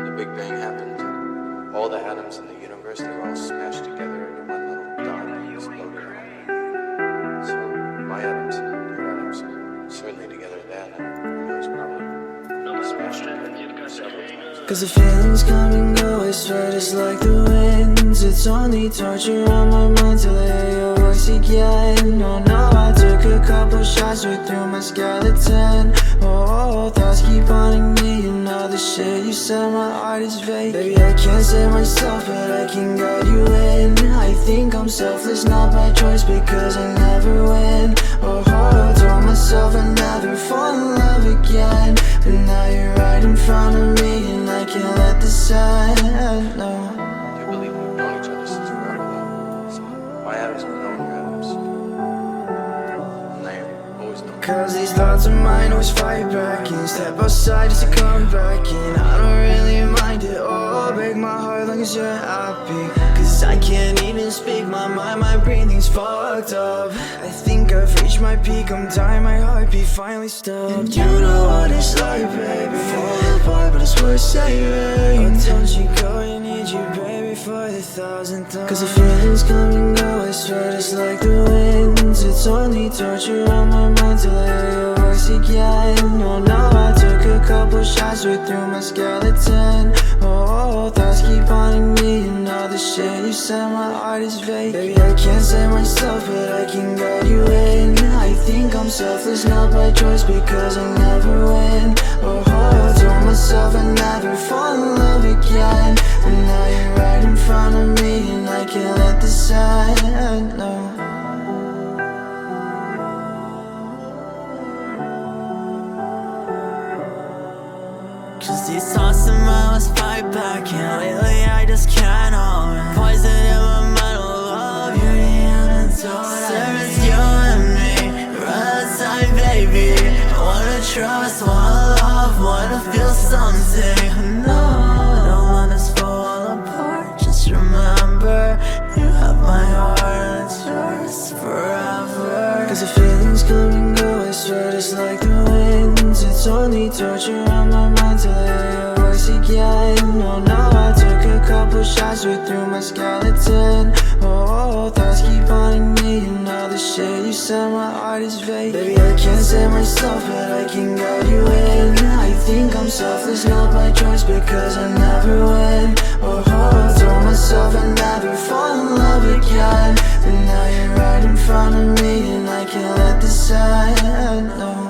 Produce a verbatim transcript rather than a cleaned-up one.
the Big Bang happened, all the atoms in the universe, they were all smashed together into one little dot and exploded out. So my atoms and your atoms certainly together then, and it was probably smashed together several times. Cause the feelings come and go, I swear just like the winds. It's only torture on my mind till I hear your voice again. Oh no, I took a couple shots right through my skeleton. Oh, thoughts keep haunting me, and all the shit you said, my heart is vacant. Baby, I can't save myself, but I can guide you in. I think I'm selfless, not by choice, because I never win. Oh, I told myself I'd never fall in love again, but now you're right in front of me, and I can't let this end, no. I do believe we've known each other since forever, though. So my atoms have known your atoms. And they always know. Cause these thoughts of mine always fight back in. Step outside just to come back in. I don't really mind it. Oh, break my heart long as you're happy. Cause I can't even speak my mind, my breathing's fucked up. I think I've reached my peak, I'm dying, my heartbeat finally stopped. And you know what it's like, baby, fall apart, but it's worth saving. Oh, don't you go, I need you, baby, for the thousandth time. Cause the feelings come and go, I swear just like the winds. It's only torture on my mind till I hear your voice again. Oh no, I took a couple shots right through my skeleton. Oh, thoughts keep haunting me, and all the shit you said, my heart is vacant. Baby, I can't save myself, but I can guide you in. I think I'm selfless, not by choice, because I never win. Oh, I told myself I'd never fall in love again, but now you're right in front of me, and I can't let this end, no. Cause these thoughts of mine must fight back, and lately I just can't hold it. Poison in my mind, oh love, you're the antidote. There is you and me, right outside, baby. I wanna trust, wanna love, wanna feel something. No, I don't want us fall apart, just remember you have my heart and it's yours forever. Cause the feelings come and go, I swear just like the winds. It's only torture on my mind till I hear your voice again. Oh no, I took a couple shots right through my skeleton. Oh, thoughts keep haunting me, and all the shit you said, my heart is vacant. Baby, I can't save myself, but I can guide you in. I think I'm selfless, not by choice, because I never win. Oh, I told myself I'd never fall in love again, but now you're right in front of me, and I can't let this end, no.